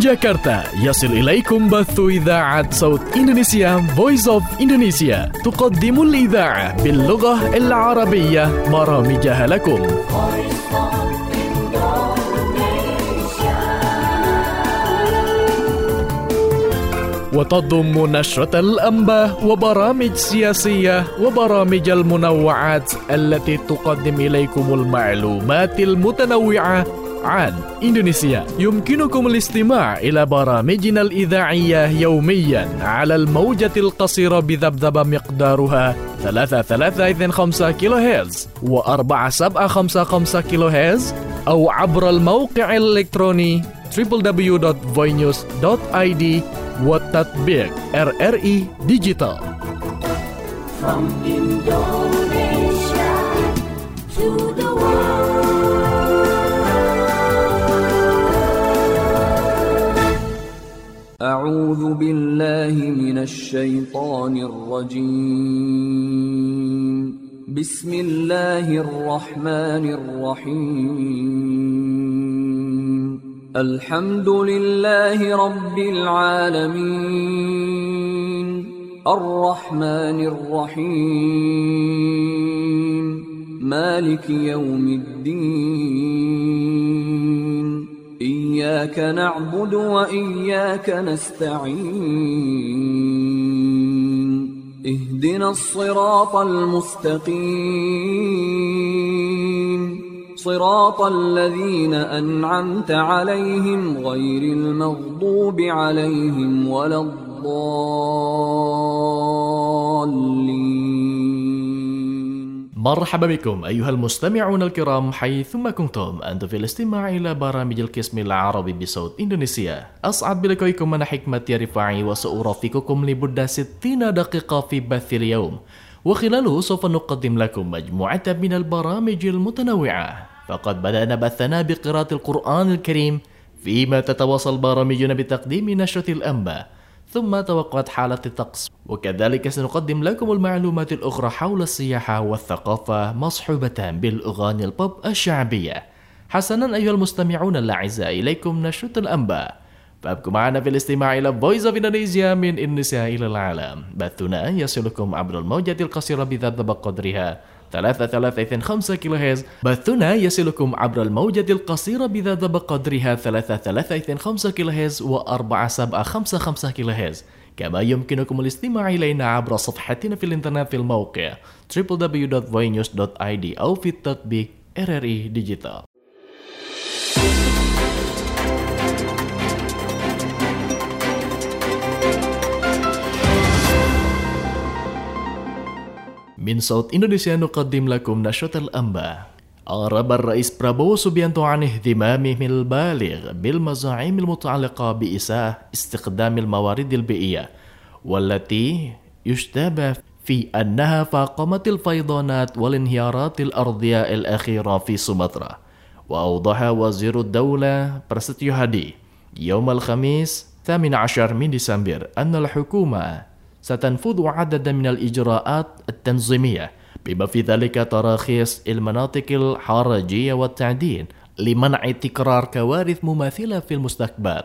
جاكرتا يصل إليكم بث إذاعة صوت إندونيسيا Voice of Indonesia تقدم الإذاعة باللغة العربية برامجها لكم. وتضم نشرة الأنباء وبرامج سياسية وبرامج المنوعات التي تقدم إليكم المعلومات المتنوعة عن إندونيسيا. يمكنكم الاستماع إلى برامجنا الإذاعية يوميا على الموجة القصيرة بذبذبة مقدارها 3.325 كيلو هرتز و4.755 كيلو هرتز أو عبر الموقع الإلكتروني www.voinews.id والتطبيق RRI Digital. From Indonesia to the world. أعوذ بالله من الشيطان الرجيم. بسم الله الرحمن الرحيم. الحمد لله رب العالمين. الرحمن الرحيم. مالك يوم الدين. إياك نعبد وإياك نستعين. اهدنا الصراط المستقيم. صراط الذين أنعمت عليهم غير المغضوب عليهم ولا الضالين. مرحبا بكم أيها المستمعون الكرام حيثما كنتم أنتم في الاستماع إلى برامج القسم العربي بصوت إندونيسيا. أسعد بلقائكم أنا حكمة رفاعي وسأرافقكم لمدة 60 دقيقة في بث اليوم، وخلاله سوف نقدم لكم مجموعة من البرامج المتنوعة. فقد بدأنا بثنا بقراءة القرآن الكريم، فيما تتواصل برامجنا بتقديم نشرة الأنباء، ثم توقعت حالة الطقس، وكذلك سنقدم لكم المعلومات الأخرى حول السياحة والثقافة مصحوبة بالأغاني البوب الشعبية. حسنا أيها المستمعون الأعزاء، إليكم نشرة الأنباء، فابقوا معنا في الاستماع إلى Voice of Indonesia من إندونيسيا إلى العالم. بثنا يصلكم عبر الموجة القصيرة بذبذبة قدرها 3.325 كيلو هرتز. بثنا يصلكم عبر الموجة القصيرة بذبذبة قدرها 3.325 كيلو هرتز و4.755 كيلو هرتز. كما يمكنكم الاستماع إلينا عبر صفحتنا في الإنترنت في الموقع www.voinews.id أو في التطبيق RRI Digital. من صوت إندونيسيا نقدم لكم نشرة الأنباء. أعرب الرئيس برابو سوبيانتو عن اهتمامه البالغ بالمزاعم المتعلقة بإساءة استخدام الموارد البيئية، والتي يشتبه في أنها فاقمت الفيضانات والانهيارات الأرضية الأخيرة في سومطرة. وأوضح وزير الدولة برستيو هادي يوم الخميس 18 من ديسمبر أن الحكومة ستنفذ عددا من الإجراءات التنظيمية، بما في ذلك تراخيص المناطق الحرجية والتعدين لمنع تكرار كوارث مماثلة في المستقبل.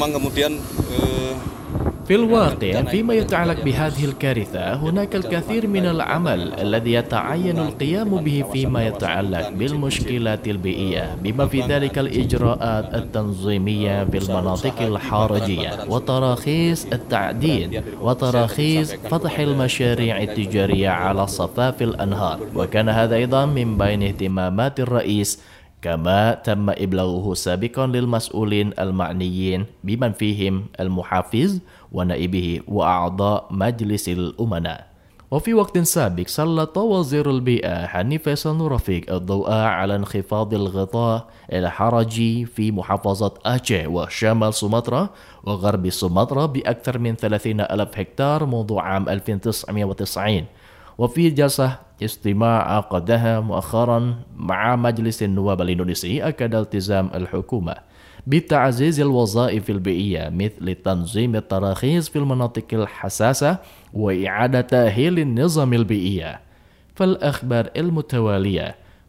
في الواقع فيما يتعلق بهذه الكارثة هناك الكثير من العمل الذي يتعين القيام به فيما يتعلق بالمشكلات البيئية، بما في ذلك الإجراءات التنظيمية في المناطق الحرجية وتراخيص التعدين وتراخيص فتح المشاريع التجارية على صفاف الأنهار. وكان هذا أيضا من بين اهتمامات الرئيس، كما تم إبلاغه سابقا للمسؤولين المعنيين بمن فيهم المحافظ ونائبه وأعضاء مجلس الأمناء. وفي وقت سابق سلط وزير البيئة هاني فيصل نورفيق الضوء على انخفاض الغطاء الحرجي في محافظة أعيه وشمال سومطرة وغرب سومطرة بأكثر من 30,000 هكتار منذ عام 1990. وفي جلسة استماع عقدها مؤخرا مع مجلس النواب الإندونيسي، أكد التزام الحكومة بتعزيز الوظائف البيئية مثل تنظيم التراخيص في المناطق الحساسة وإعادة تأهيل النظام البيئية. فالأخبار المتوالية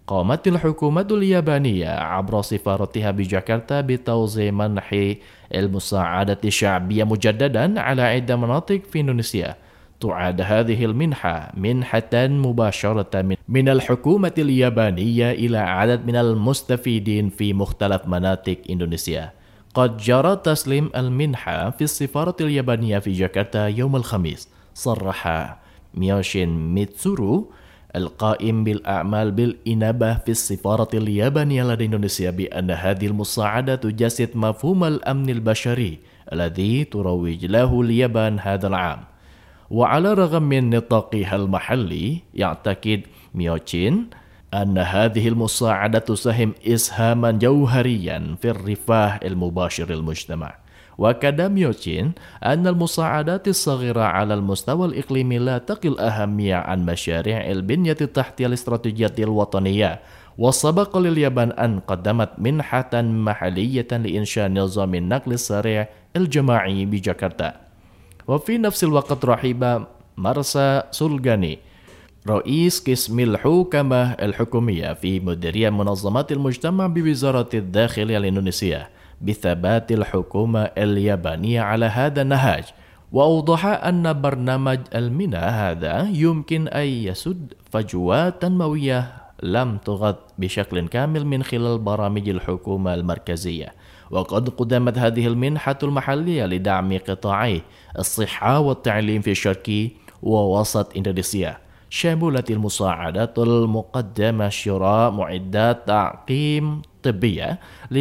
قامت الحكومة اليابانية عبر سفارتها بجاكرتا بتوزيع منح المساعدة الشعبية مجددا على عدة مناطق في إندونيسيا. تعد هذه المنحة منحة مباشرة من الحكومة اليابانية إلى عدد من المستفيدين في مختلف مناطق إندونيسيا. قد جرى تسليم المنحة في السفارة اليابانية في جاكرتا يوم الخميس. صرح ميوشين ميتسورو القائم بالأعمال بالإنابة في السفارة اليابانية لدى إندونيسيا بأن هذه المساعدة تجسد مفهوم الأمن البشري الذي تروج له اليابان هذا العام. وعلى الرغم من نطاقها المحلي، يعتقد ميوشين أن هذه المساعدة تساهم إسهاما جوهريا في الرفاه المباشر للمجتمع. وأكد ميوشين أن المساعدات الصغيرة على المستوى الإقليمي لا تقل أهمية عن مشاريع البنية التحتية الاستراتيجية الوطنية، وسبق لليابان أن قدمت منحة محلية لإنشاء نظام النقل السريع الجماعي بجاكرتا. وفي نفس الوقت رحب مرسى سولغاني رئيس قسم الحوكمة الحكومية في مديرية منظمات المجتمع بوزارة الداخلية الإندونيسية بثبات الحكومة اليابانية على هذا النهج، وأوضح أن برنامج المنى هذا يمكن أن يسد فجوات تنموية لم تغطى بشكل كامل من خلال برامج الحكومة المركزية. وقد قدمت هذه المنحة المحلية لدعم قطاعي الصحة والتعليم في شرق ووسط إندونيسيا. شملت المساعدات المقدمة شراء معدات تعقيم طبية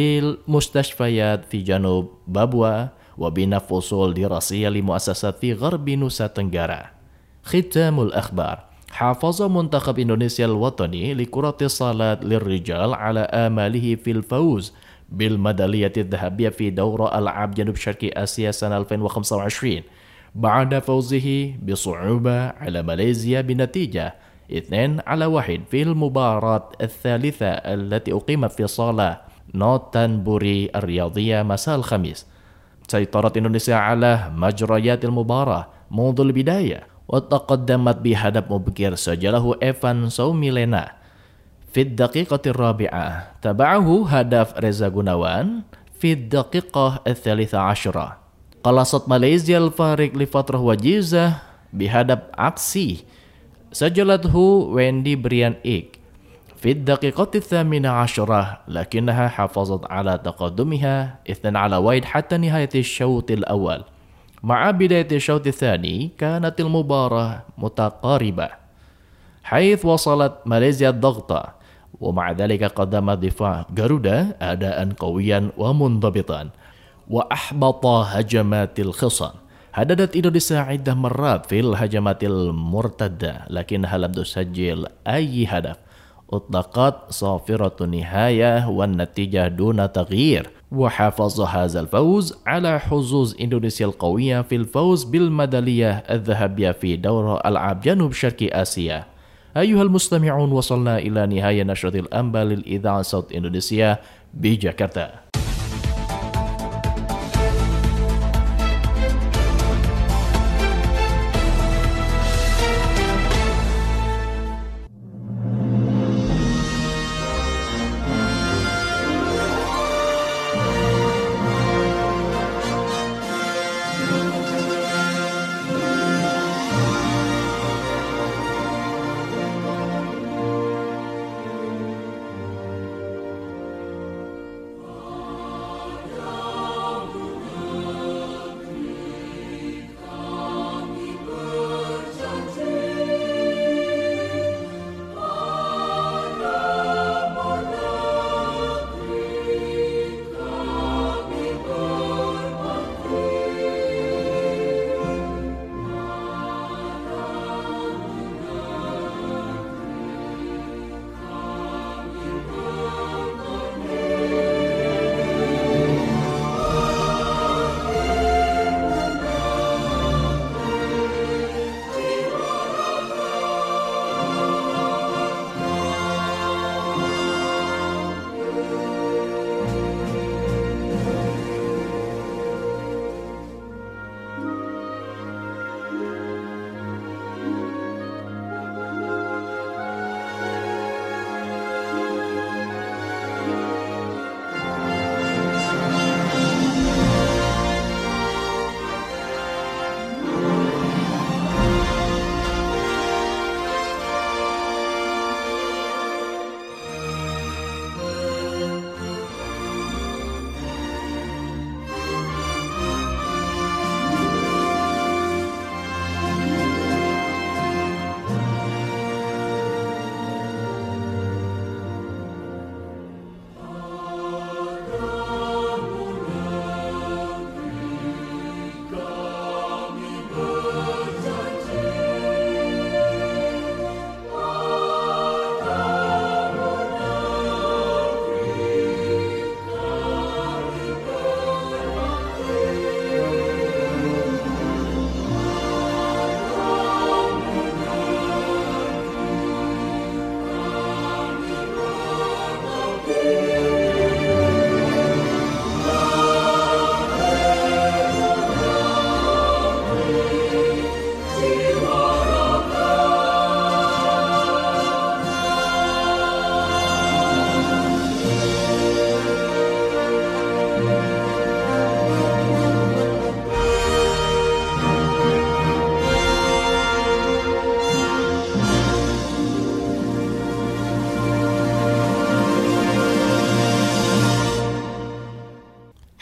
للمستشفيات في جنوب بابوا وبناء فصول دراسية لمؤسسات في غرب نوسا تنغارا. ختام الأخبار. حافظ منتخب إندونيسيا الوطني لكرة الصالات للرجال على آماله في الفوز بالميدالية الذهبية في دورة ألعاب جنوب شرق آسيا سنة 2025 بعد فوزه بصعوبة على ماليزيا بنتيجة 2-1 في المباراة الثالثة التي أقيمت في صالة نوتنبوري الرياضية مساء الخميس. سيطرت إندونيسيا على مجريات المباراة منذ البداية، وتقدمت بهدف مبكر سجله إيفان سوميلينا في الدقيقة الرابعة. تبعه هدف ريزا غوناوان في الدقيقة 13. قلصت ماليزيا الفارق لفترة وجيزة بهدف عكسي سجلته ويندي بريان إيك في الدقيقة 18، لكنها حافظت على تقدمها 2-1 حتى نهاية الشوط الأول. مع بداية الشوط الثاني كانت المباراة متقاربة حيث وصلت ماليزيا الضغط، ومع ذلك قدم دفاع جارودا أداء قويا ومنضبطا وأحبط هجمات الخصم. هددت إندونيسيا عدة مرات في الهجمات المرتدة لكنها لم تسجل أي هدف. أطلقت صافرة النهاية والنتيجة دون تغيير، وحافظ هذا الفوز على حظوظ إندونيسيا القوية في الفوز بالميدالية الذهبية في دورة ألعاب جنوب شرق آسيا. أيها المستمعون، وصلنا إلى نهاية نشرة الأنباء للإذاعة صوت إندونيسيا بجاكرتا.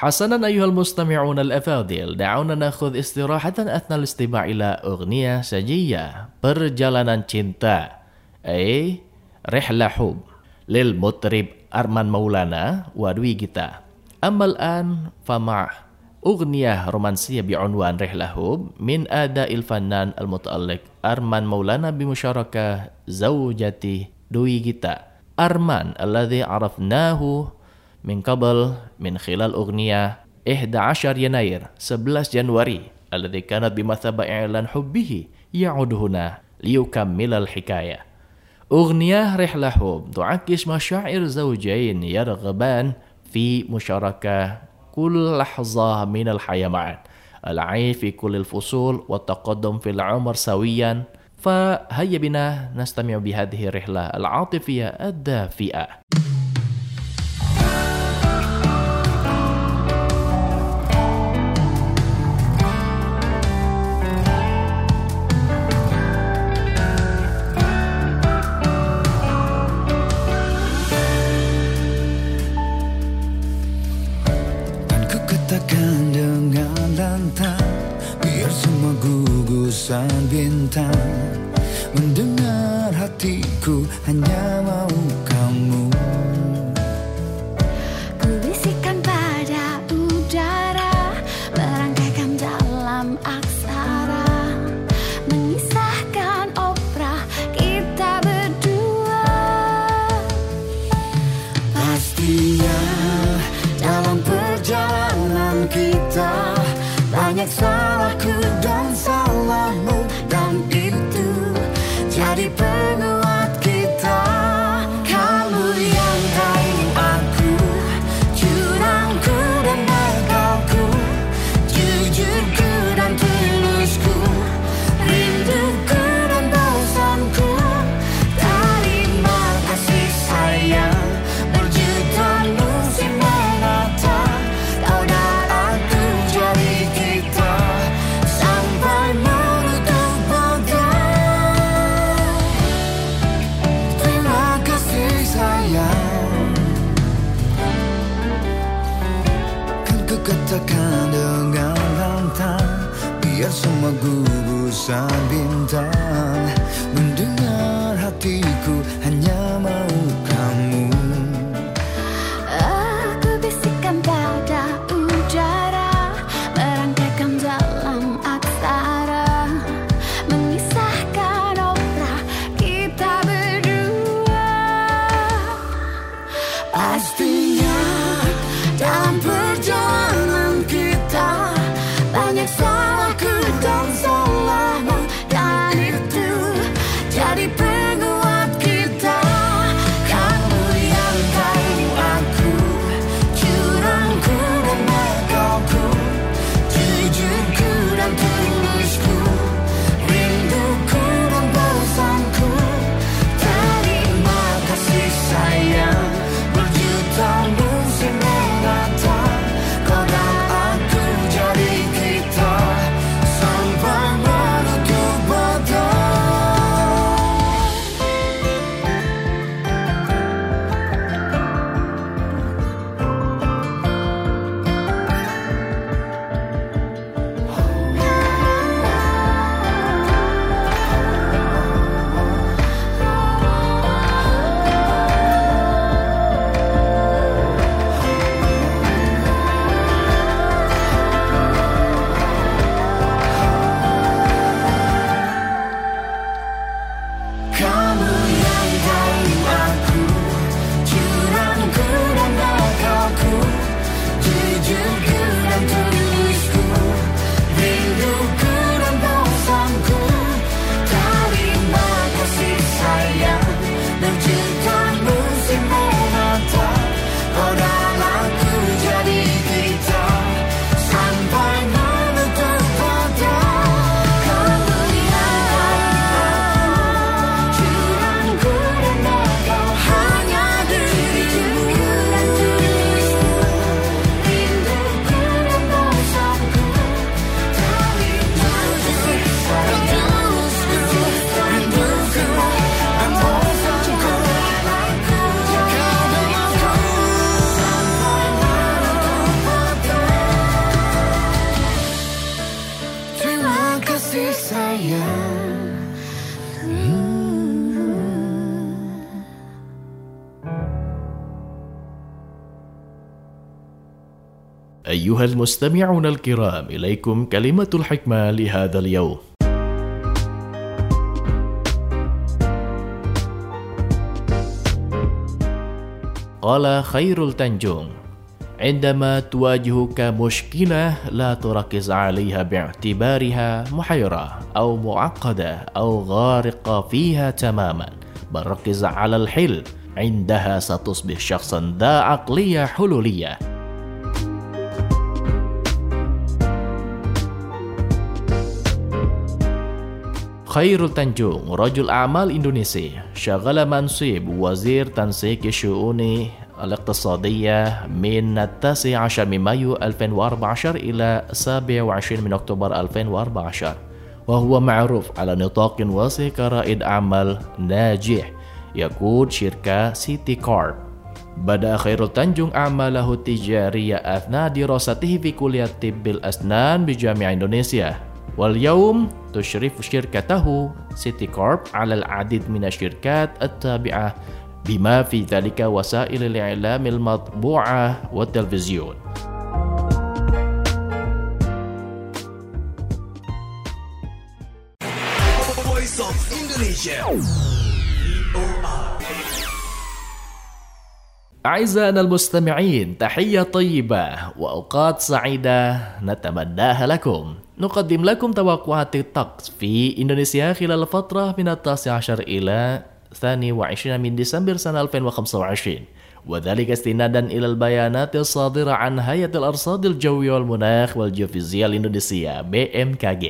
حسنا أيها المستمعون الأفاضل، دعونا نأخذ استراحة أثناء الاستماع إلى أغنية سجية Perjalanan Cinta رحلة حب للمطرب أرمان مولانا ودوي جيتا. أما الآن فمع أغنية رومانسية بعنوان رحلة حب من أداء الفنان المتألق أرمان مولانا بمشاركة زوجته دوي جيتا. أرمان الذي عرفناه من قبل من خلال أغنية 11 يناير 11 جنوري الذي كانت بمثابة إعلان حبه يعود هنا ليكمل الحكاية. أغنية رحلة حب تعكس مشاعر زوجين يرغبان في مشاركة كل لحظة من الحياة معا، العيش في كل الفصول والتقدم في العمر سويا. فهيا بنا نستمع بهذه الرحلة العاطفية الدافئة. Katakan dengan lantang, biar semua gugusan bintang mendengar hatiku hanya mau kamu. Ku bisikan pada udara, merangkaikan dalam aksara, mengisahkan opera kita berdua. Pastinya dalam perjalanan kita banyak salahku dan salahmu, dan itu jadi penguat kita. Kamu yang tahu aku, curangku dan nakalku, jujurku dan tulusku, rinduku dan bosanku. Terima kasih sayang, berjuta musim menata, kau dan aku jadi kita sampai menutup mata. Terima kasih sayang, kan ku katakan dengan lantang, biar semua gugusan bintang mendengar hatiku hanya mau kamu. Aku bisikan pada udara, merangkaikan dalam aksara, mengisahkan opera kita berdua. Pastinya dalam perjalanan kita banyak salahku dan salahmu, dan أيها المستمعون الكرام، إليكم كلمة الحكمة لهذا اليوم. قال خير التنجوم: عندما تواجهك مشكلة لا تركز عليها باعتبارها محيرة أو معقدة أو غارقة فيها تماما، بل ركز على الحل. عندها ستصبح شخصا ذا عقلية حلولية. Khairul Tanjung رجل أعمال إندونيسي، شغل منصب وزير تنسيق الشؤون الاقتصادية من 19 من مايو 2014 إلى 27 من أكتوبر 2014، وهو معروف على نطاق واسع كرائد أعمال ناجح يقود شركة سيتي كورب. بدأ خيرul Tanjung أعماله التجارية أثناء دراسته في كلية طب الأسنان بجامعة إندونيسيا، واليوم تشرف شركته سيتي كورب على العديد من الشركات التابعة بما في ذلك وسائل الإعلام المطبوعة والتلفزيون. Voice of Indonesia. أعزائنا المستمعين، تحية طيبة وأوقات سعيدة نتمناها لكم. نقدم لكم توقعات الطقس في إندونيسيا خلال الفترة من 19 إلى 22 من ديسمبر سنة 2025، وذلك استنادا إلى البيانات الصادرة عن هيئة الأرصاد الجوية والمناخ والجيوفيزياء الإندونيسية BMKG.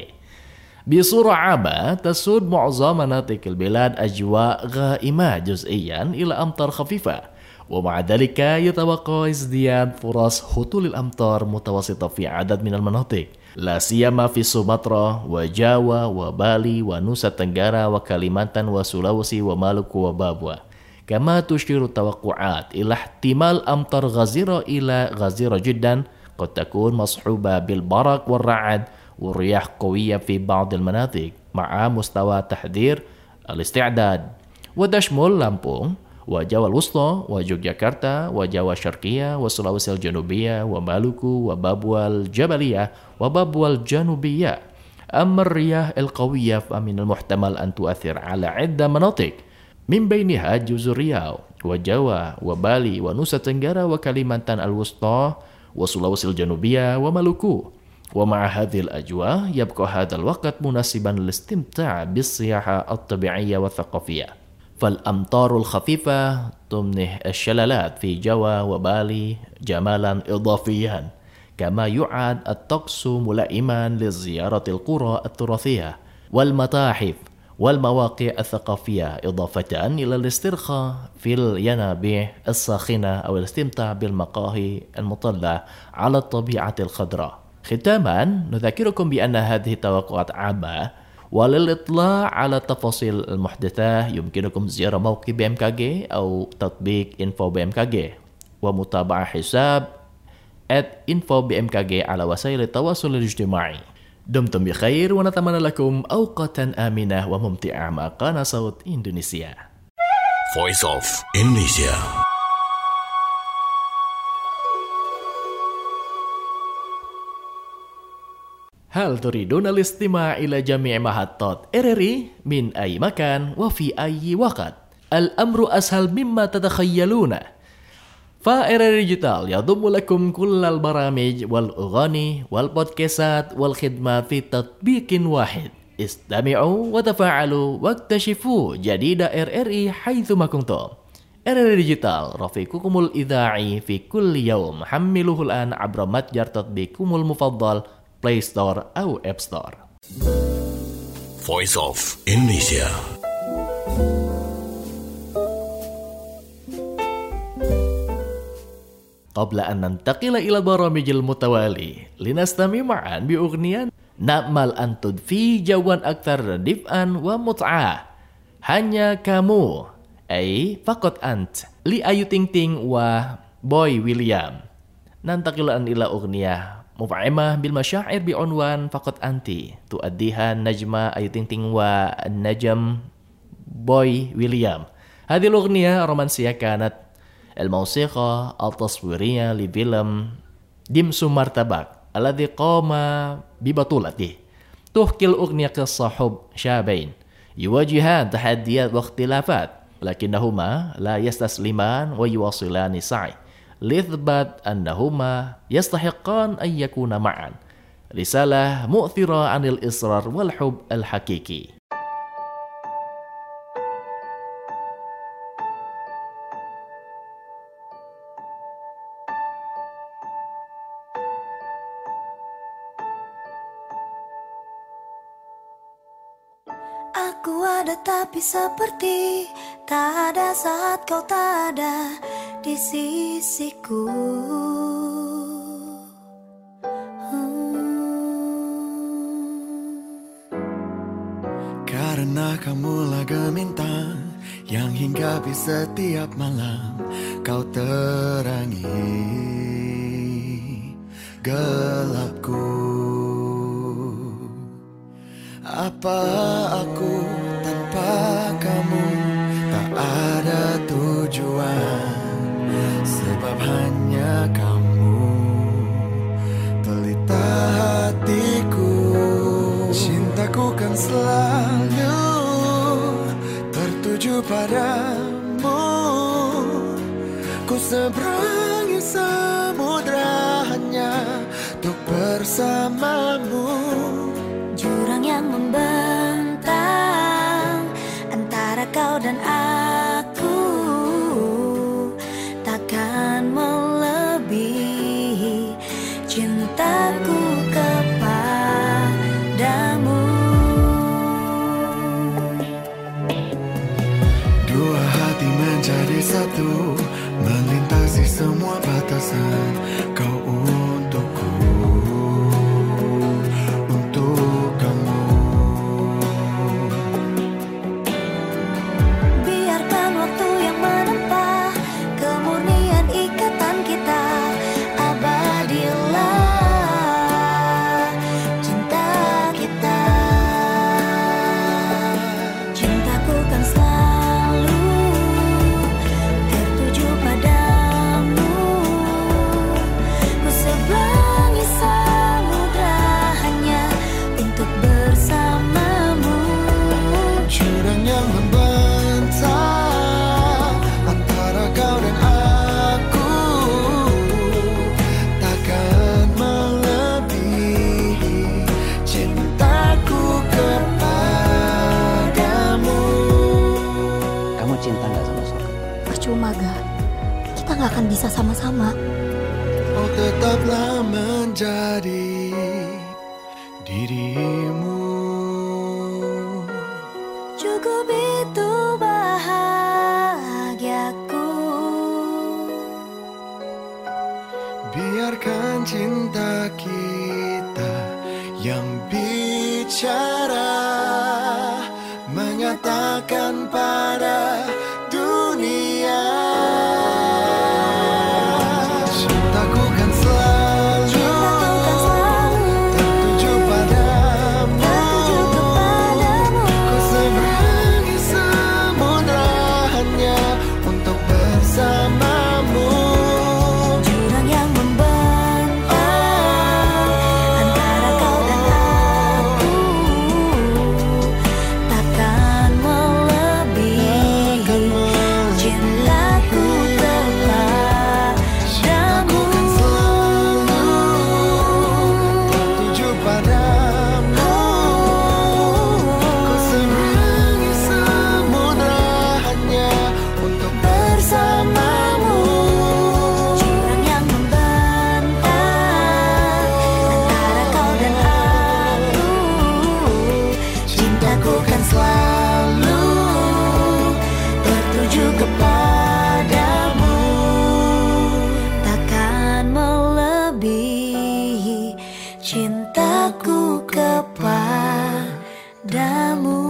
بصورة عامة تسود معظم مناطق البلاد أجواء غائمة جزئيا إلى أمطار خفيفة، ومع ذلك يتوقع ازدياد فرص هطول الأمطار متوسطة في عدد من المناطق، لا سيما في سومطرة وجاوا وبالي ونوسا تنغارا وكاليمانتان وسولاوسي ومالوكو وبابوا. كما تشير التوقعات إلى احتمال أمطار غزيرة إلى غزيرة جدا، قد تكون مصحوبة بالبرق والرعد ورياح قوية في بعض المناطق، مع مستوى تحذير الاستعداد، وتشمل لامبونغ وجاوا الوسطى ويوغياكرتا وجاوا الشرقية وسلاوسي الجنوبية ومالوكو وبابوا الجبلية وبابوا الجنوبية. أما الرياح القوية فمن المحتمل أن تؤثر على عدة مناطق، من بينها جزر رياو وجاوا وبالي ونوسا تنغارا وكاليمانتان الوسطى وسلاوسي الجنوبية ومالوكو. ومع هذه الأجواء يبقى هذا الوقت مناسبا للاستمتاع بالسياحة الطبيعية والثقافية، فالأمطار الخفيفة تمنح الشلالات في جاوا وبالي جمالا إضافيا، كما يعد الطقس ملائما لزيارة القرى التراثية والمتاحف والمواقع الثقافية، إضافة إلى الاسترخاء في الينابيع الساخنة أو الاستمتاع بالمقاهي المطلة على الطبيعة الخضراء. ختاما نذكركم بأن هذه توقعات عامة، وللإطلاع على تفاصيل المحدثة يمكنكم زيارة موقع BMKG أو تطبيق إنفو BMKG، ومتابعة حساب @info_bmkg على وسائل التواصل الاجتماعي. دمتم بخير ونتمنى لكم أوقاتا آمنة وممتعة مع قناة صوت إندونيسيا. Voice of Indonesia. هل تريدون الاستماع إلى جميع محطات RRI من أي مكان وفي أي وقت؟ الأمر أسهل مما تتخيلون، فRRI ديجيتال يضم لكم كل البرامج والأغاني والبودكاستات والخدمات في تطبيق واحد. استمعوا وتفاعلوا واكتشفوا جديد RRI حيثما كنتم. RRI ديجيتال رفيقكم الإذاعي في كل يوم. حملوه الآن عبر متجر تطبيقكم المفضل Play Store أو App Store. Voice of Indonesia. قبل أن ننتقل إلى البرامج المتوالي لنستمع معا بأغنية نأمل أن تضفي جوا أكثر دفئا ومتعة. Hanya Kamu أي فقط أنت لأيو تينغ تينغ وبوي ويليام. ننتقل الآن إلى أغنية مفعمة بالمشاعر بعنوان فقط أنت، تؤديها النجمة أيو تينغ تينغ والنجم بوي ويليام. هذه الأغنية رومانسية كانت الموسيقى التصويرية لفيلم dimsum martabak alladhi qama bibatulati tuhkil ughniya kasahub syabain yuwajihan tahaddiyat wa ikhtilafat lakinnahuma la yastasliman wa yuwasilani sa'i lithbat annahuma yastahiqqan an yakuna ma'an risalah mu'thira anil israr wal hub al hakiki. Aku ada tapi seperti tak ada saat kau tak ada di sisiku. Karena kamulah gemintang yang hinggapi setiap malam, kau terangi gelapku. Apa aku tanpa kamu? Tak ada tujuan, sebab hanya kamu pelita hatiku. Cintaku kan selalu tertuju padamu. Ku seberangi samudra hanya untuk bersamamu. Jurang yang membentang antara kau dan aku takkan melebihi cintaku kepadamu. Dua hati menjadi satu, melintasi semua batasan. Kau untukku, untuk kamu. Biarkan waktu yang menempa kemurnian ikatan kita. Abadilah cinta kita. Cintaku kan selalu tertuju padamu. Ku seberangi samudra hanya untuk bersamamu. Jurang yang membentang antara kau dan aku takkan melebihi cintaku kepadamu. Kamu cinta gak sama Soka? Percuma Ga, kita gak akan bisa sama-sama. Oh, tetaplah menjadi dirimu. Cukup itu bahagiaku. Biarkan cinta kita yang bicara, menyatakan pada dunia. Cintaku kan selalu tertuju padamu. Ku seberangi samudra hanya untuk bersamamu. Jurang yang membentang antara kau dan aku takkan melebihi cintaku kepadamu. Tertuju padamu. Ku seberangi samudra hanya untuk bersamamu. Jurang yang membentang antara kau dan aku, cintaku kan selalu tertuju kepadamu. Takkan melebihi cintaku kepadamu.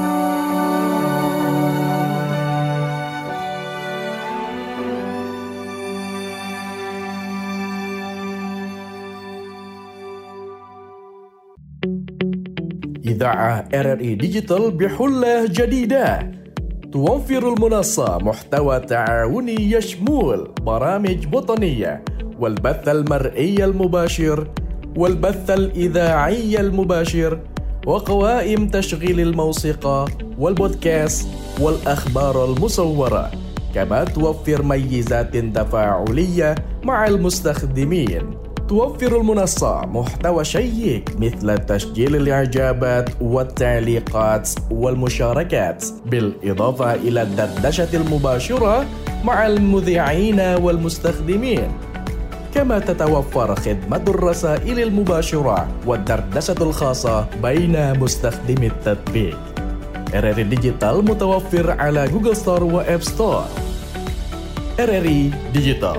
إذاعة RRI ديجيتال بحلة جديدة توفر المنصة محتوى تعاوني يشمل برامج وطنية والبث المرئي المباشر والبث الإذاعي المباشر وقوائم تشغيل الموسيقى والبودكاست والأخبار المصورة، كما توفر ميزات تفاعلية مع المستخدمين. توفر المنصة محتوى شيق مثل تسجيل الإعجابات والتعليقات والمشاركات، بالإضافة إلى الدردشة المباشرة مع المذيعين والمستخدمين. كما تتوفر خدمة الرسائل المباشرة والدردشة الخاصة بين مستخدمي التطبيق. RRI Digital متوفر على جوجل ستور وآب ستور. RRI Digital.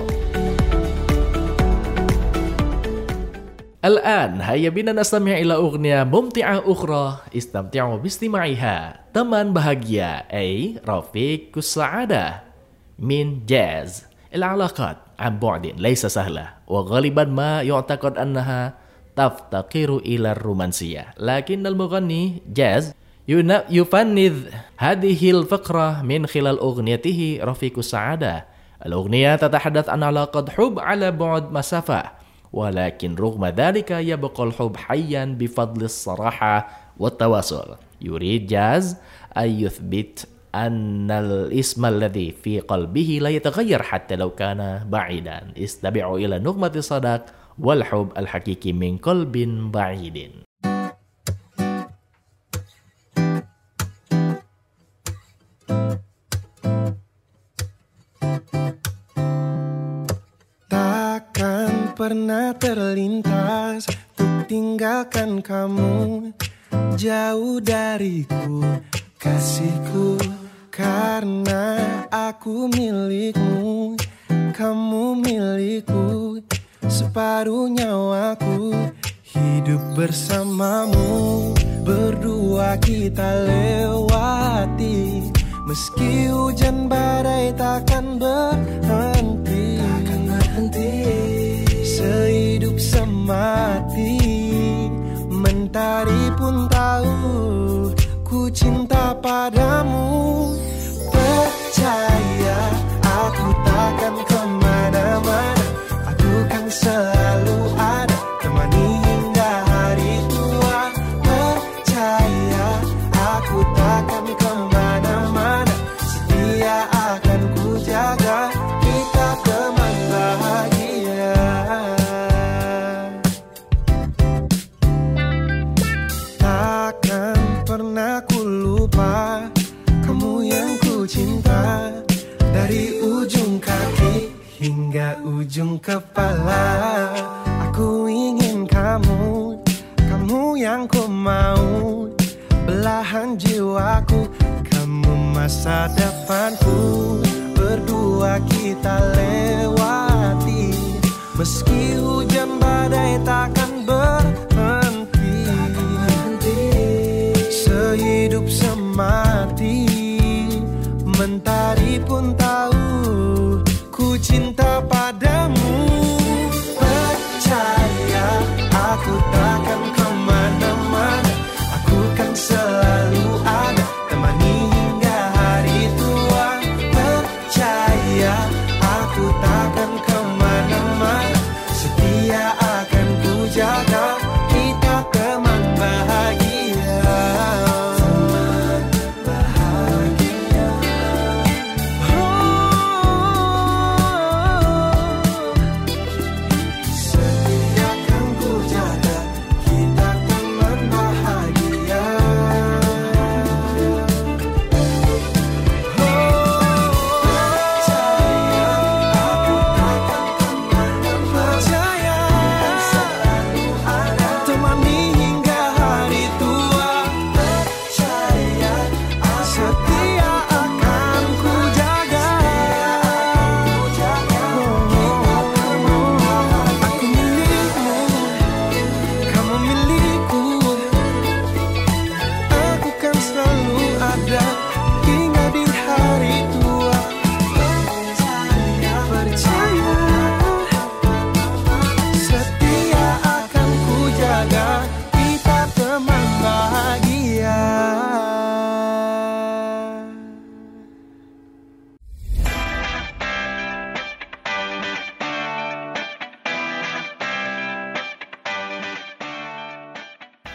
الآن هيا بنا نستمع إلى أغنية ممتعة أخرى استمتعوا باستماعها. Teman bahagia أي رفيق السعادة من جاز. العلاقات عن بعد ليس سهلة، وغالبا ما يعتقد أنها تفتقر إلى الرومانسية، لكن المغني جاز يفند هذه الفقرة من خلال أغنيته رفيق السعادة. الأغنية تتحدث عن علاقة حب على بعد مسافة، ولكن رغم ذلك يبقى الحب حيا بفضل الصراحة والتواصل. يريد جاز أن يثبت أن الاسم الذي في قلبه لا يتغير حتى لو كان بعيدا. استمعوا إلى نغمة الصداق والحب الحقيقي من قلب بعيد. Takkan pernah terlintas untuk tinggalkan kamu jauh dariku, kasihku, karena aku milikmu, kamu milikku, separuh nyawaku, hidup bersamamu, berdua kita lewati, meski hujan badai takkan berhenti, sehidup semati, mentari pun tahu ku cinta padamu. Percaya aku takkan kemana-mana, aku kan selalu ada, temani hingga hari tua. Percaya aku takkan kemana-mana, setia akan ku jaga, kita teman bahagia. Takkan pernah ku lupa kamu yang ku cinta, dari ujung kaki hingga ujung kepala. Aku ingin kamu, kamu yang ku mau, belahan jiwaku, kamu masa depanku, berdua kita lewati, meski hujan badai takkan berhenti, sehidup semati, mentari pun tahu ku cinta padamu. Percaya aku takkan kemana-mana, aku kan selalu ada, temani hingga hari tua. Percaya aku takkan kemana-mana, setia akan ku jaga, kita teman bahagia. Teman bahagia.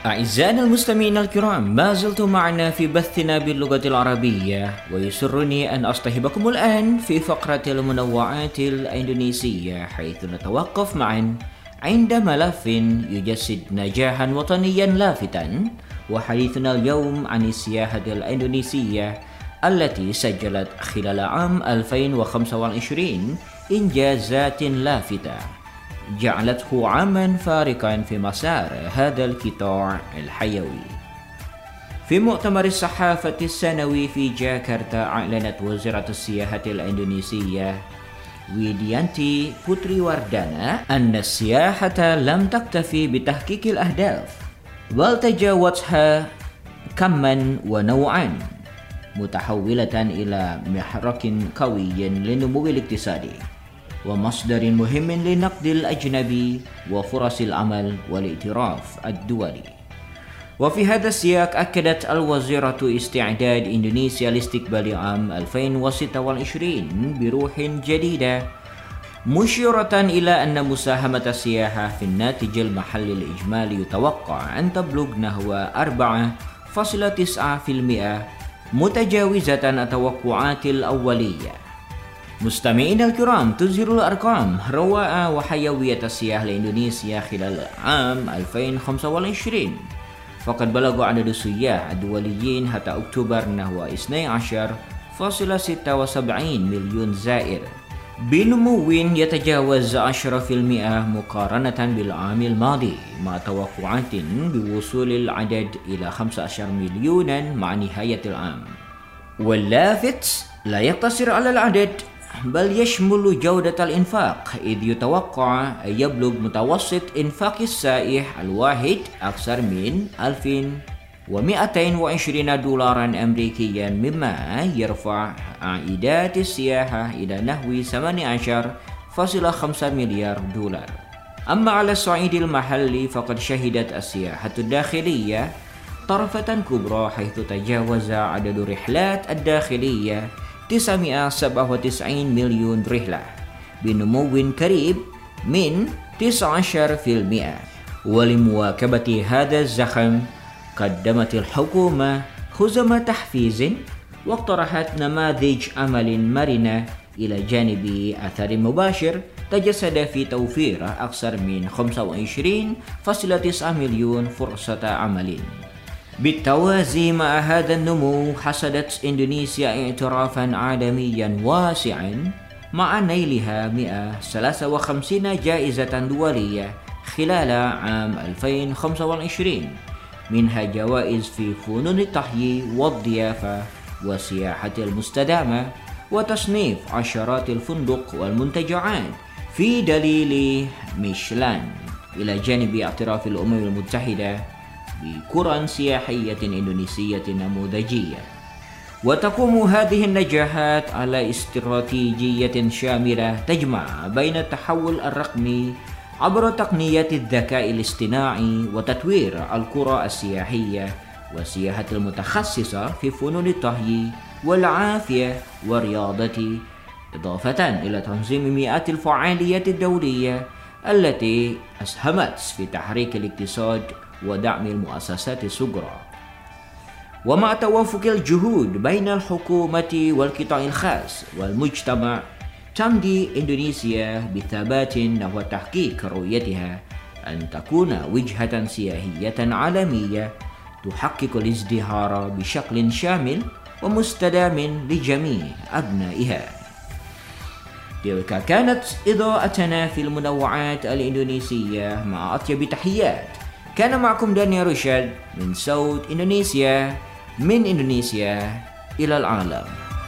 أعزائنا المستمعين الكرام، ما زلتم معنا في بثنا باللغة العربية، ويسرني أن أصطحبكم الآن في فقرة المنوعات الإندونيسية، حيث نتوقف معا عند ملف يجسد نجاحا وطنيا لافتا. وحديثنا اليوم عن السياحة الإندونيسية التي سجلت خلال عام 2025 إنجازات لافتة جعلته عاما فارقا في مسار هذا القطاع الحيوي. في مؤتمر الصحافة السنوي في جاكرتا، أعلنت وزيرة السياحة الإندونيسية ويديانتي بوتري وردانا أن السياحة لم تكتفي بتحقيق الأهداف، بل تجاوزها كما ونوعا، متحولة إلى محرك قوي للنمو الاقتصادي ومصدر مهم للنقد الأجنبي وفرص العمل والاعتراف الدولي. وفي هذا السياق أكدت الوزيرة استعداد إندونيسيا لاستقبال عام 2026 بروح جديدة، مشيرة إلى أن مساهمة السياحة في الناتج المحلي الإجمالي يتوقع أن تبلغ نحو 4.9%، متجاوزة التوقعات الأولية. مستمعينا الكرام، تظهر الأرقام رواء وحيوية السياحة لإندونيسيا خلال عام 2025، فقد بلغ عدد السياح الدوليين حتى أكتوبر نحو 12.76 مليون زائر، بنمو يتجاوز 10% مقارنة بالعام الماضي، مع توقعات بوصول العدد إلى 15 مليونا مع نهاية العام. واللافت لا يقتصر على العدد، بل يشمل جودة الإنفاق، إذ يتوقع أن يبلغ متوسط إنفاق السائح الواحد أكثر من 1220 دولارا أمريكيا، مما يرفع عائدات السياحة إلى نحو 18.5 مليار دولار. أما على الصعيد المحلي، فقد شهدت السياحة الداخلية طرفة كبرى، حيث تجاوز عدد الرحلات الداخلية 997 مليون رحلة، بنمو قريب من 19%. ولمواكبة هذا الزخم، قدمت الحكومة خزم تحفيز واقترحت نماذج عمل مرنة، إلى جانب أثر مباشر تجسد في توفير أكثر من 25.9 مليون فرصة عمل. بالتوازي مع هذا النمو، حصدت إندونيسيا اعترافا عالميا واسعا، مع نيلها 153 جائزة دولية خلال عام 2025، منها جوائز في فنون الطهي والضيافة والسياحة المستدامة، وتصنيف عشرات الفندق والمنتجعات في دليل ميشلان، إلى جانب اعتراف الأمم المتحدة بقرى سياحية إندونيسية نموذجية. وتقوم هذه النجاحات على استراتيجية شاملة تجمع بين التحول الرقمي عبر تقنيات الذكاء الاصطناعي وتطوير القرى السياحية والسياحة المتخصصة في فنون الطهي والعافية والرياضة، إضافة إلى تنظيم مئات الفعاليات الدولية التي أسهمت في تحريك الاقتصاد ودعم المؤسسات الصغرى. ومع توافق الجهود بين الحكومة والقطاع الخاص والمجتمع، تمضي إندونيسيا بثبات نحو تحقيق رؤيتها أن تكون وجهة سياحية عالمية تحقق الازدهار بشكل شامل ومستدام لجميع أبنائها. تلك كانت إضاءتنا في المنوعات الإندونيسية، مع أطيب تحيات. كان معكم دانيال رشاد من صوت إندونيسيا، من إندونيسيا إلى العالم.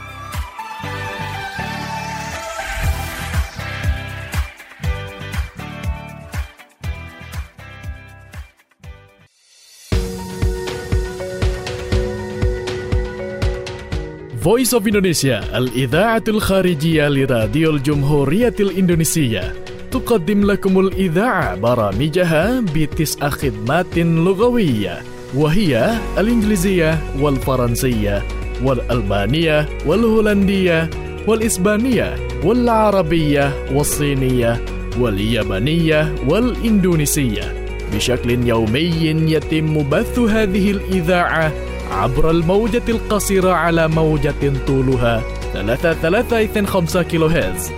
Voice of Indonesia, الإذاعة الخارجية لراديو الجمهورية الإندونيسية، تقدم لكم الإذاعة برامجها ب9 خدمات لغوية، وهي الإنجليزية والفرنسية والألمانية والهولندية والإسبانية والعربية والصينية واليابانية والإندونيسية. بشكل يومي يتم بث هذه الإذاعة عبر الموجة القصيرة على موجة طولها 3.325 كيلوهرتز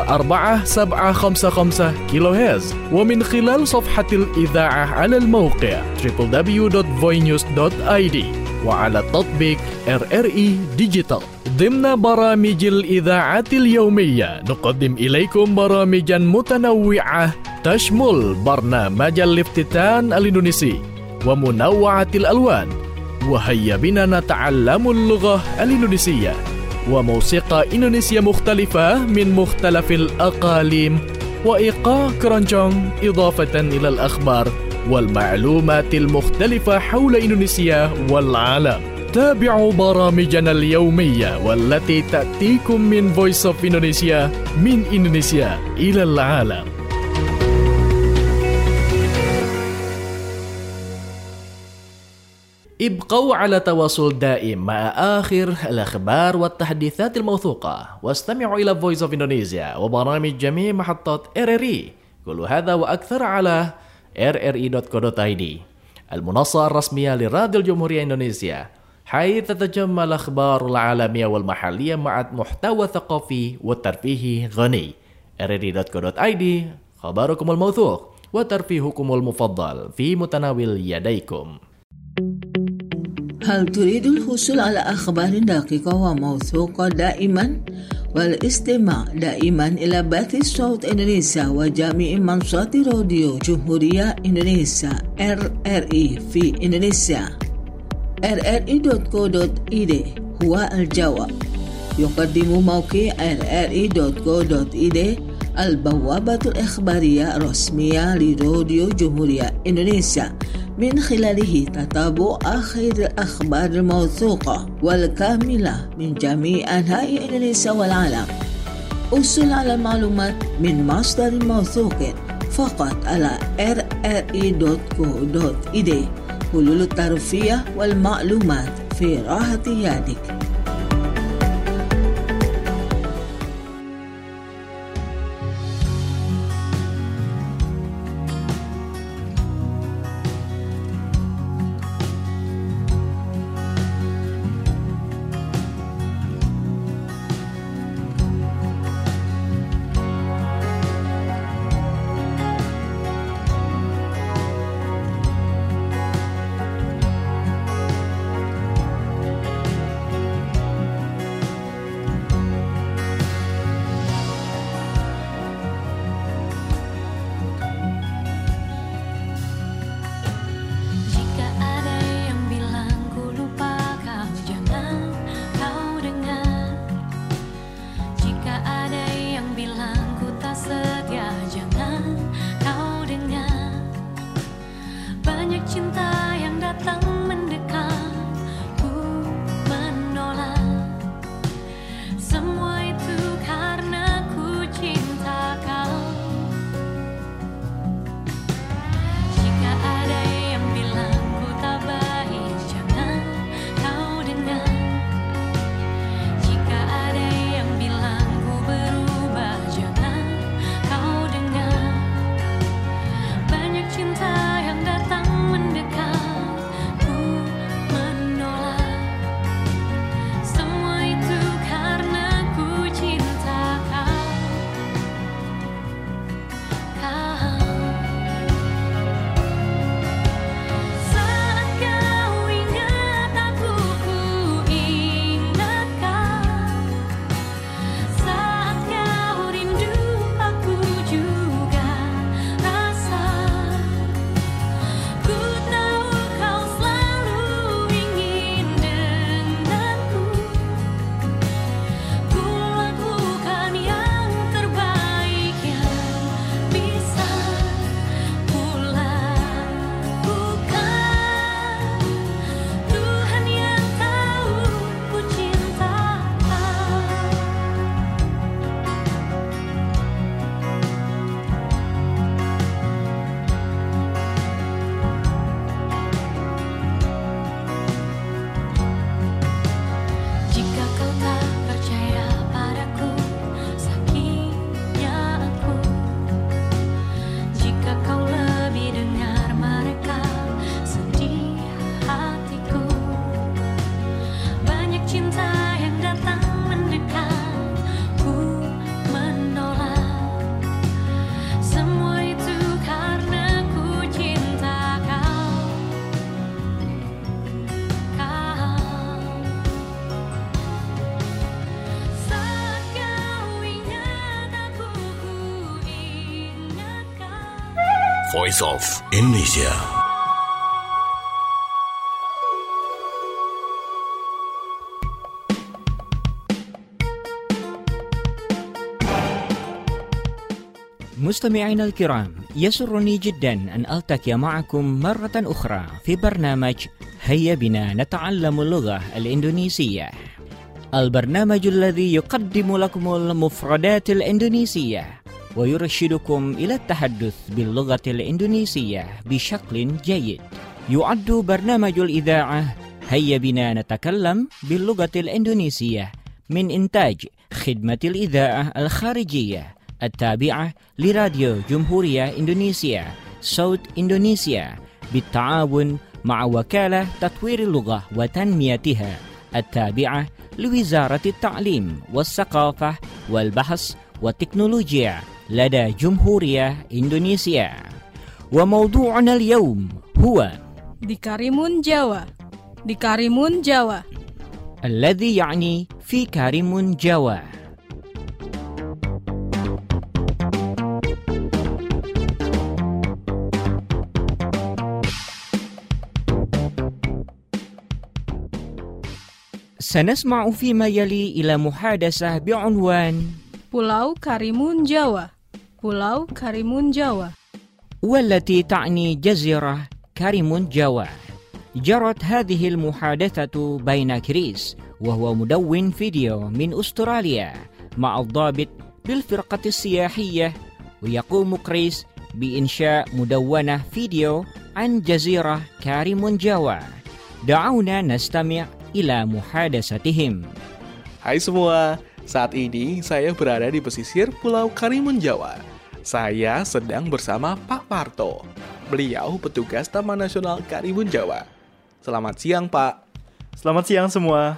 و4.755 كيلوهرتز، ومن خلال صفحة الإذاعة على الموقع www.voinews.id وعلى التطبيق RRI ديجيتال. ضمن برامج الإذاعة اليومية نقدم إليكم برامجا متنوعة تشمل برنامج الافتتان الإندونيسي ومنوعة الألوان، وهيا بنا نتعلم اللغة الإندونيسية، وموسيقى إندونيسية مختلفة من مختلف الأقاليم، وإيقاع كرونجونج، إضافة إلى الأخبار والمعلومات المختلفة حول إندونيسيا والعالم. تابعوا برامجنا اليومية والتي تأتيكم من Voice of Indonesia، من إندونيسيا إلى العالم. ابقوا على تواصل دائم مع آخر الأخبار والتحديثات الموثوقة، واستمعوا إلى Voice of Indonesia وبرامج جميع محطات RRI. كل هذا وأكثر على rri.co.id، المنصة الرسمية لراديو الجمهورية إندونيسيا، حيث تتجمع الأخبار العالمية والمحلية مع محتوى ثقافي وترفيهي غني. rri.co.id، خبركم الموثوق وترفيهكم المفضل في متناول يديكم. هل تريد الحصول على أخبار دقيقة وموثوقة دائما؟ والاستماع دائما إلى بث صوت إندونيسيا وجميع منصات راديو جمهورية إندونيسيا RRI في إندونيسيا. rri.co.id هو الجواب. يقدم موقع rri.co.id البوابة الإخبارية الرسمية لراديو جمهورية إندونيسيا، من خلاله تتابع آخر الأخبار الموثوقة والكاملة من جميع أنحاء إندونيسيا والعالم. أصل على المعلومات من مصدر موثوق فقط على rri.co.id. حلول الترفيه والمعلومات في راحة يدك. Voice of Indonesia. مستمعينا الكرام، يسرني جدا أن ألتقي معكم مرة أخرى في برنامج هيا بنا نتعلم اللغة الإندونيسية، البرنامج الذي يقدم لكم المفردات الإندونيسية ويرشدكم إلى التحدث باللغة الإندونيسية بشكل جيد. يعد برنامج الإذاعة هيا بنا نتكلم باللغة الإندونيسية من إنتاج خدمة الإذاعة الخارجية التابعة لراديو جمهورية إندونيسيا صوت إندونيسيا بالتعاون مع وكالة تطوير اللغة وتنميتها التابعة لوزارة التعليم والثقافة والبحث والتكنولوجيا لدى جمهورية إندونيسيا. وموضوعنا اليوم هو Di Karimun Jawa. Di Karimun Jawa. الذي يعني في كاريمون جاوا. سنسمع فيما يلي إلى محادثة بعنوان Pulau Karimun Jawa. Pulau Karimun Jawa. والتي تعني جزيرة كاريمون جاوا. جرت هذه المحادثة بين كريس وهو مدون فيديو من أستراليا مع الضابط بالفرقة السياحية، ويقوم كريس بإنشاء مدونة فيديو عن جزيرة كاريمون جاوا. دعونا نستمع إلى محادثتهم. Hai semua, saat ini saya berada di pesisir Pulau Karimun Jawa. Saya sedang bersama Pak Parto. Beliau petugas Taman Nasional Karimun Jawa. Selamat siang, Pak. Selamat siang semua.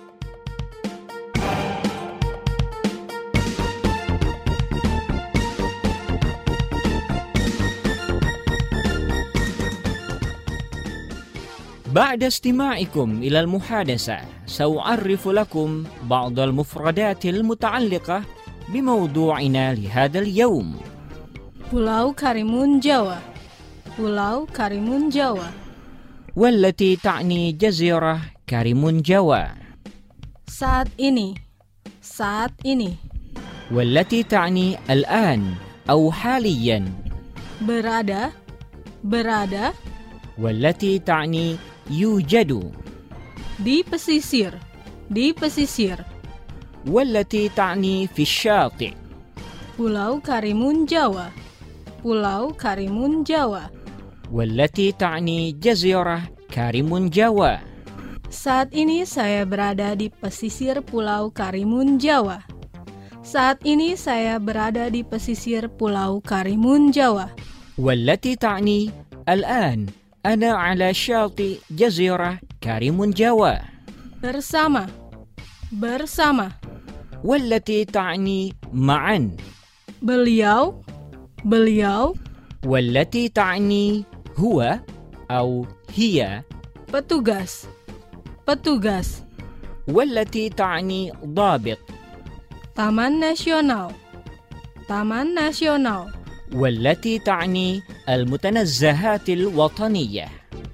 بعد استماعكم إلى المحادثة سأعرف لكم بعض المفردات المتعلقة بموضوعنا لهذا اليوم. Pulau Karimun Jawa. Pulau Karimun Jawa. والتي تعني جزيرة كاريمون جاوا. Saat ini. Saat ini. والتي تعني الآن أو حاليا. Berada. Berada. والتي تعني يوجد. Di pesisir. Di pesisir. والتي تعني في الشاطئ. Pulau Karimun Jawa. Pulau Karimun Jawa. والتي تعني جزيرة كاريمون جاوا. Saat ini saya berada di pesisir Pulau Karimun Jawa. Saat ini saya berada di pesisir Pulau Karimun Jawa. والتي تعني الآن أنا على شاطئ جزيرة كاريمون جاوا. Bersama. Bersama. والتي تعني معا. Beliau. Beliau. والتي تعني هو أو هي. Petugas. Petugas. والتي تعني ضابط. Taman Nasional. Taman Nasional. والتي تعني المتنزهات الوطنية.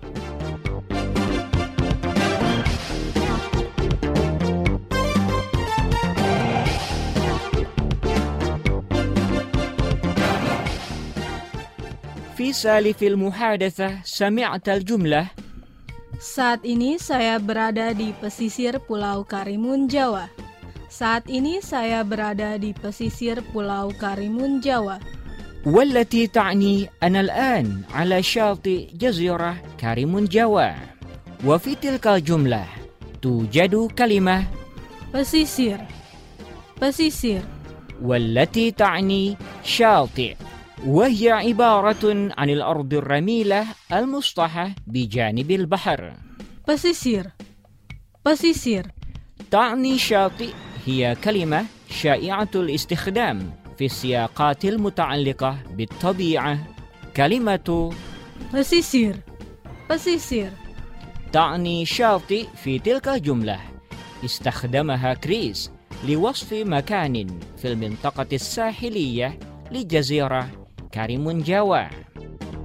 في سالف المحادثة سمعت الجملة Saat ini saya berada di pesisir Pulau Karimun Jawa. Saat ini saya berada di pesisir Pulau Karimun Jawa. والتي تعني أنا الآن على شاطئ جزيرة كاريمون جاوا. وفي تلك الجملة توجد كلمة pesisir. Pesisir. والتي تعني شاطئ، وهي عبارة عن الأرض الرميلة المسطحة بجانب البحر. pesisir. pesisir. تعني شاطئ هي كلمة شائعة الاستخدام في السياقات المتعلقة بالطبيعة. كلمة pesisir. pesisir. تعني شاطئ في تلك الجملة استخدمها كريس لوصف مكان في المنطقة الساحلية لجزيرة كاريمون جاوا.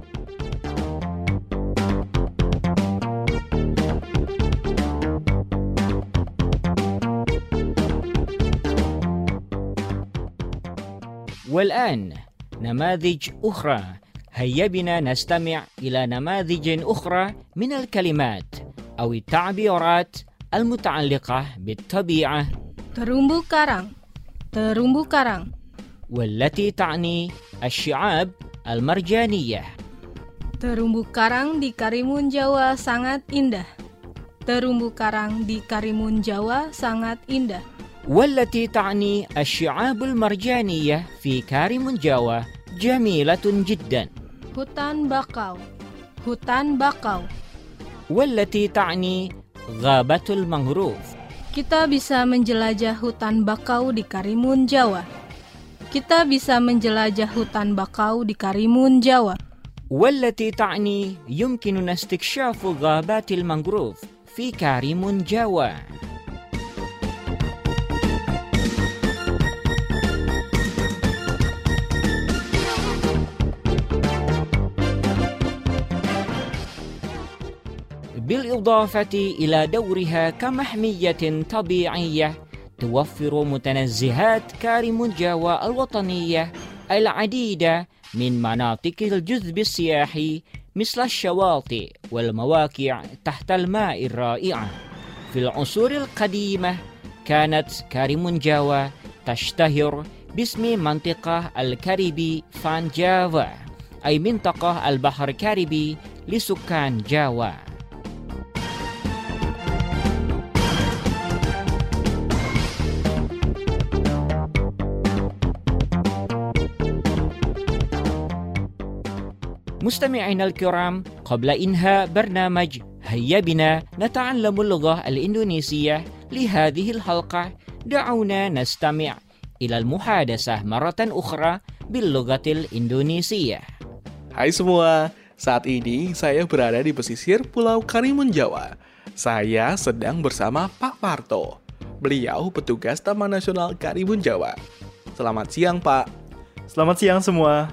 والآن نماذج أخرى. هيا بنا نستمع إلى نماذج أخرى من الكلمات أو التعبيرات المتعلقة بالطبيعة. Terumbu karang, terumbu karang. والتي تعني الشعاب المرجانية. Terumbu karang di Karimun Jawa sangat indah. Terumbu karang di Karimun Jawa sangat indah. والتي تعني الشعاب المرجانية في كاريمون جاوا جميلة جدا. Hutan bakau, hutan bakau. والتي تعني غابة المانغروف. Kita bisa menjelajah hutan bakau di Karimun Jawa. Kita bisa menjelajah hutan bakau di Karimun Jawa. والتي تعني يمكننا استكشاف غابات المانغروف في كاريمون جاوا. بالإضافة إلى دورها كمحمية طبيعية توفر متنزهات كاريمون جاوا الوطنية العديدة من مناطق الجذب السياحي مثل الشواطئ والمواقع تحت الماء الرائعة. في العصور القديمة كانت كاريمون جاوا تشتهر باسم منطقة الكاريبي فان جافا، أي منطقة البحر الكاريبي لسكان جاوا. مستمعينا الكرام، قبل إنهاء برنامج هيا بنا نتعلم اللغة الإندونيسية لهذه الحلقة، دعونا نستمع إلى المحادثة مرة أخرى باللغة الإندونيسية. Hai semua, saat ini saya berada di pesisir Pulau Karimun Jawa. Saya sedang bersama Pak Parto. Beliau petugas Taman Nasional Karimun Jawa. Selamat siang, Pak. Selamat siang semua.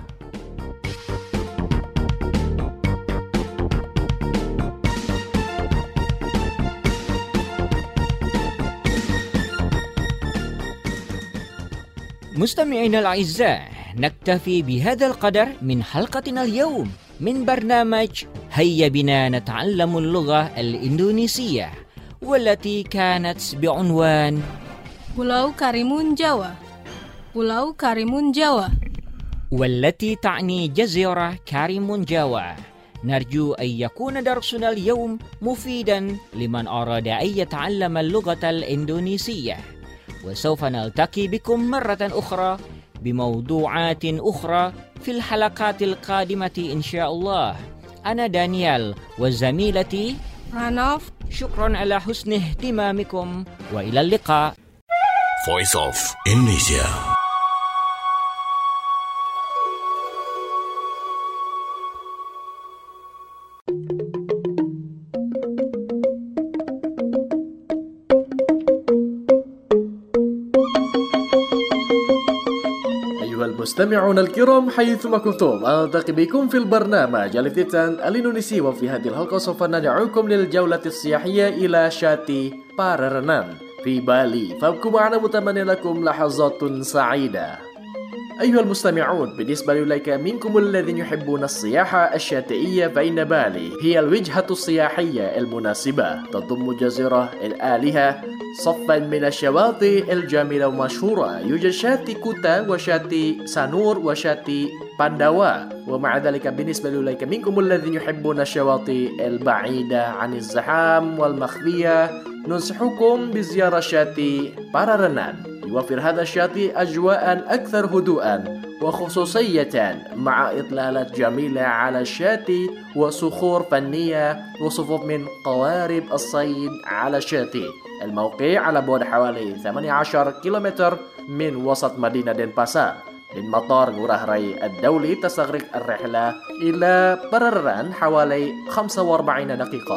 مستمعينا الأعزاء، نكتفي بهذا القدر من حلقتنا اليوم من برنامج هيا بنا نتعلم اللغة الإندونيسية، والتي كانت بعنوان Pulau Karimun Jawa. Pulau Karimun Jawa. والتي تعني جزيرة كاريمون جاوا. نرجو أن يكون درسنا اليوم مفيدا لمن أراد أن يتعلم اللغة الإندونيسية، وسوف نلتقي بكم مرة أخرى بموضوعات أخرى في الحلقات القادمة إن شاء الله. أنا دانيال وزميلتي Ranof. شكرا على حسن اهتمامكم وإلى اللقاء. Voice of Indonesia. المستمعون الكرام حيثما كنتم، ألتقي بكم في البرنامج الافتتان الإندونيسي، وفي هذه الحلقة سوف ندعوكم للجولة السياحية إلى شاطئ Pararenan في بالي، فابقوا معنا متمنى لكم لحظات سعيدة. أيها المستمعون، بالنسبة لأولئك منكم الذين يحبون السياحة الشاطئية، فإن بالي هي الوجهة السياحية المناسبة، تضم جزيرة الآلهة صفا من الشواطئ الجميلة والمشهورة. يوجد شاطئ كوتا وشاطئ سانور وشاطئ بانداوا. ومع ذلك بالنسبة لأولئك منكم الذين يحبون الشواطئ البعيدة عن الزحام والمخفية، ننصحكم بزيارة شاطئ Pararenan. يوفر هذا الشاطئ أجواء أكثر هدوءا وخصوصية، مع إطلالات جميلة على الشاطئ وصخور فنية وصفوف من قوارب الصيد على الشاطئ. الموقع على بعد حوالي 18 كيلومتر من وسط مدينة دنباسار. من مطار غورah rai الدولي تستغرق الرحلة إلى Pararenan حوالي 45 دقيقة.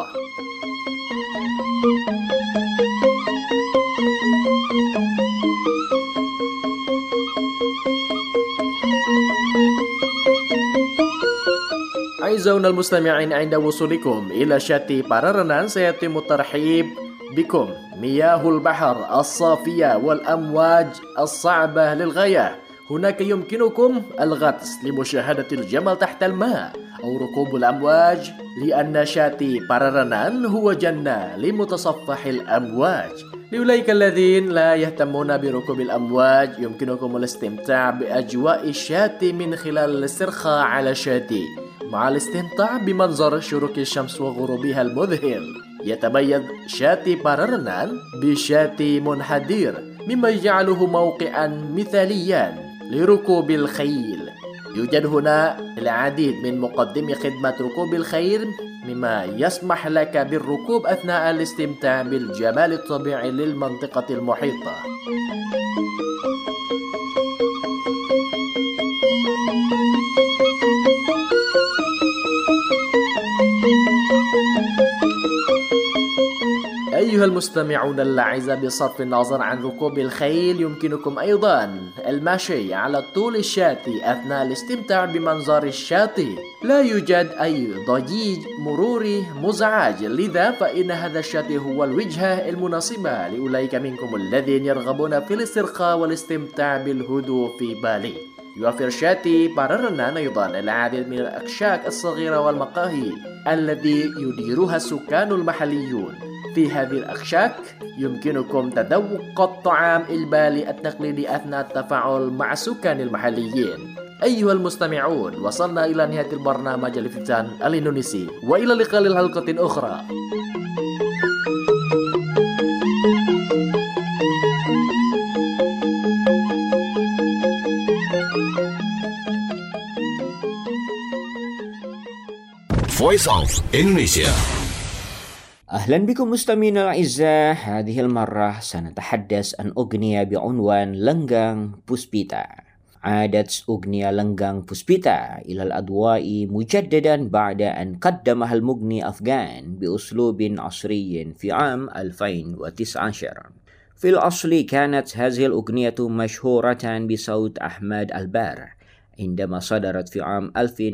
أعزائنا المستمعين، عند وصولكم إلى شاطئ Pararenan سيتم الترحيب بكم. مياه البحر الصافية والأمواج الصعبة للغاية، هناك يمكنكم الغطس لمشاهدة الجمل تحت الماء أو ركوب الأمواج لأن شاتي بارارانان هو جنة لمتصفح الأمواج. لأولئك الذين لا يهتمون بركوب الأمواج يمكنكم الاستمتاع بأجواء شاتي من خلال الاسترخاء على شاتي مع الاستمتاع بمنظر شروق الشمس وغروبها المذهل. يتميز شاتي بارارانان بشاتي منحدر مما يجعله موقعا مثاليا لركوب الخيل. يوجد هنا العديد من مقدمي خدمة ركوب الخيل مما يسمح لك بالركوب أثناء الاستمتاع بالجمال الطبيعي للمنطقة المحيطة. أيها المستمعون الأعزاء، بصرف النظر عن ركوب الخيل يمكنكم أيضا المشي على طول الشاطئ أثناء الاستمتاع بمنظر الشاطئ. لا يوجد أي ضجيج مروري مزعج، لذا فإن هذا الشاطئ هو الوجهة المناسبة لأولئك منكم الذين يرغبون في الاسترخاء والاستمتاع بالهدوء في بالي. يوفر شاتي بارارانان أيضا العديد من الأكشاك الصغيرة والمقاهي التي يديرها السكان المحليون. في هذه الأكشاك يمكنكم تذوق الطعام البالي التقليدي أثناء التفاعل مع السكان المحليين. أيها المستمعون، وصلنا إلى نهاية البرنامج الفتان الإندونيسي، وإلى اللقاء للحلقة أخرى. Voice of Indonesia. أهلا بكم مستمعينا الأعزاء. هذه المرة سنتحدث عن أغنية بعنوان لنجang Puspita. عادت أغنية لنجang Puspita إلى الأضواء مجددا بعد أن قدمها المغني أفغان بأسلوب عصري في عام 2019. في الأصل كانت هذه الأغنية مشهورة بصوت أحمد البار عندما صدرت في عام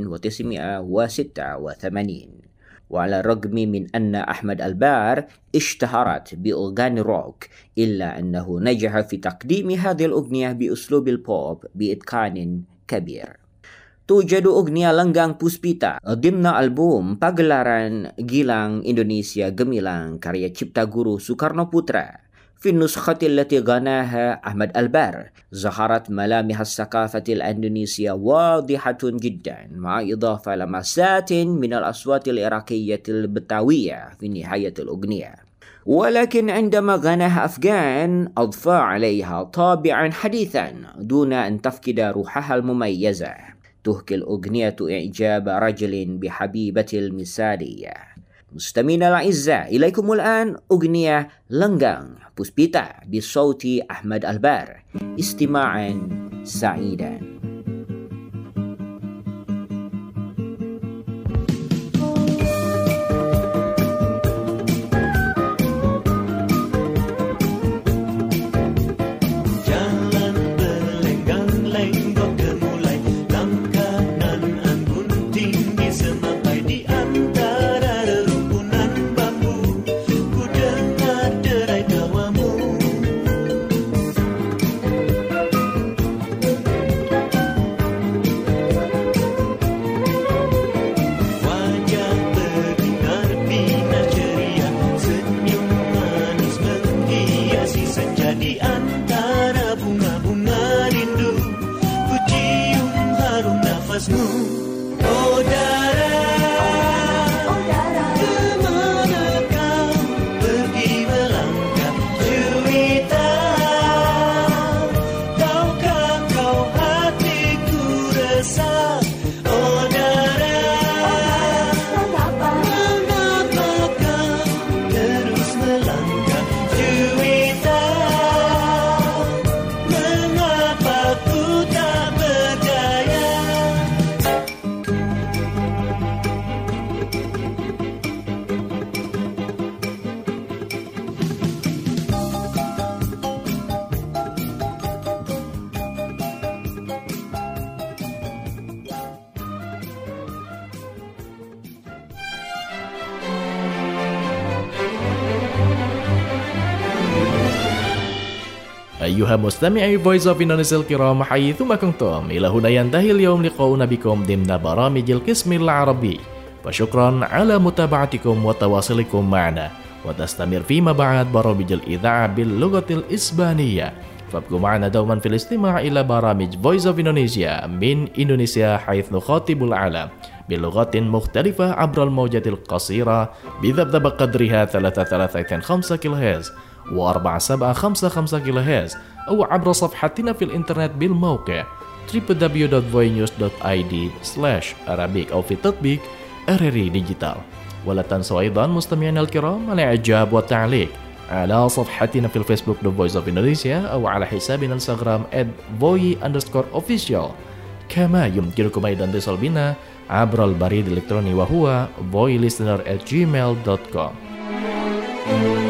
1986. وعلى الرغم من أن أحمد البار اشتهرت بأغاني روك، إلا أنه نجح في تقديم هذه الأغنية بأسلوب البوب بإتقان كبير. توجد أغنية لنجang Puspita ضمن ألبوم pagelaran Gilang Indonesia Gemilang karya Cipta Guru Soekarno Putra. في النسخة التي غناها أحمد البار ظهرت ملامح الثقافة الإندونيسية واضحة جدا، مع إضافة لمسات من الأصوات العراقية البتاوية في نهاية الأغنية. ولكن عندما غناها أفغان أضفى عليها طابعا حديثا دون أن تفقد روحها المميزة. تحكي الأغنية إعجاب رجل بحبيبة المثالية. مستمعينا الأعزاء، إليكم الآن أغنية لنجang Puspita بصوت أحمد البار. استماعا سعيدا. أيها مستمعي Voice of Indonesia الكرام حيثما كنتم، إلى هنا ينتهي اليوم لقاؤنا بكم ضمن برامج القسم العربي، فشكرا على متابعتكم وتواصلكم معنا، وتستمر فيما بعد برامج الإذاعة باللغة الإسبانية، فابقوا معنا دوما في الاستماع إلى برامج Voice of Indonesia من إندونيسيا حيث نخاطب العالم بلغات مختلفة عبر الموجات القصيرة بذبذب قدرها 335 كيلوهرتز و4755 كيلوهرتز، أو عبر صفحتنا في الإنترنت بالموقع www.voinews.id/Arabic أو في تطبيق RRI ديجيتال. ولا تنسوا أيضا مستمعينا الكرام الإعجاب والتعليق على صفحتنا في الفيسبوك The Voice of Indonesia أو على حسابنا الانستغرام @voi_official. كما يمكنكم أيضا اتصال بنا عبر البريد الإلكتروني وهو voilistener@gmail.com.